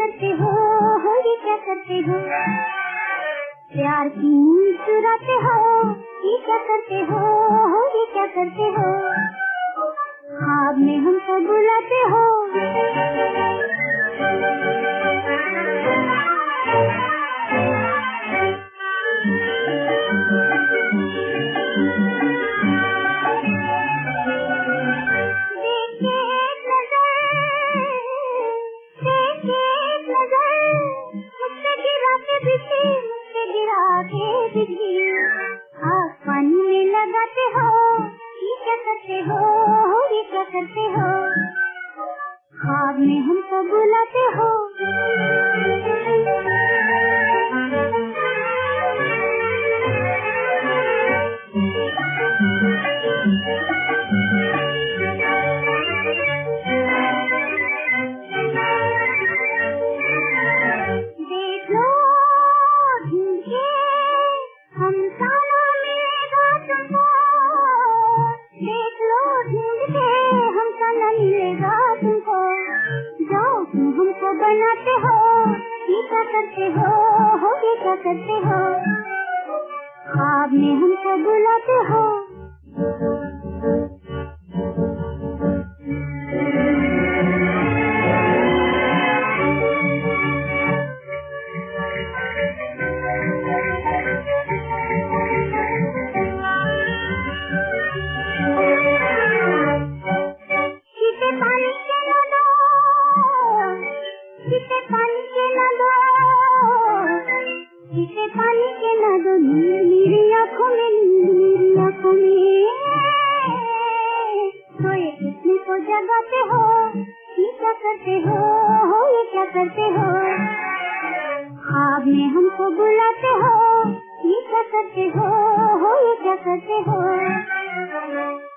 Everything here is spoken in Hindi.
करते हो ये क्या करते हो? प्यार की नींद चुराते हो ये क्या करते हो ये क्या करते हो? ख्वाब में हमको बुलाते हो। पानी में लगाते हो ये क्या करते हो ये क्या करते हो? ख्वाब में हमको बुलाते हो। हमको बनाते हो ये क्या करते हो ये क्या करते हो? ख्वाब में हमको बुलाते हो। पानी के ना दो मेरी आँखों में मेरी आँखों में सोए कितने को जगाते हो ये क्या करते हो ये क्या करते हो? ख्वाब में हमको बुलाते हो ये क्या करते हो ये क्या करते हो?